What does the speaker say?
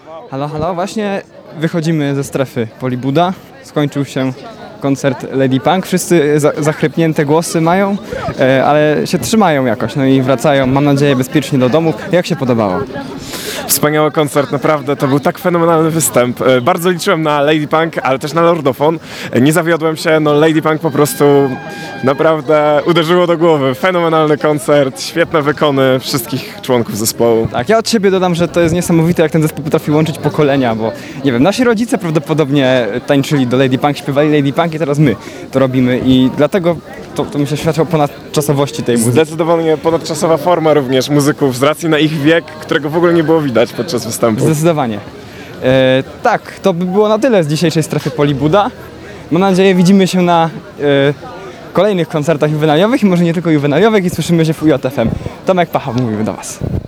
Halo, halo, właśnie wychodzimy ze strefy Polibuda. Skończył się koncert Lady Punk. Wszyscy zachrypnięte głosy mają, ale się trzymają jakoś, no i wracają, mam nadzieję, bezpiecznie do domów. Jak się podobało? Wspaniały koncert, naprawdę, to był tak fenomenalny występ. Bardzo liczyłem na Lady Punk, ale też na Lordofon. Nie zawiodłem się, no Lady Punk po prostu naprawdę uderzyło do głowy. Fenomenalny koncert, świetne wykony wszystkich członków zespołu. Tak, ja od siebie dodam, że to jest niesamowite, jak ten zespół potrafi łączyć pokolenia, bo nie wiem, nasi rodzice prawdopodobnie tańczyli do Lady Punk, śpiewali Lady Punk i teraz my to robimy i dlatego to myślę świadczy o ponadczasowości tej muzyki. Zdecydowanie ponadczasowa forma również muzyków z racji na ich wiek, którego w ogóle nie było widać podczas występu. Zdecydowanie. Tak, to by było na tyle z dzisiejszej strefy Polibuda. Mam nadzieję, widzimy się na kolejnych koncertach juwenaliowych i może nie tylko juwenaliowych i słyszymy się w UJFM. Tomek Pacha mówił do Was.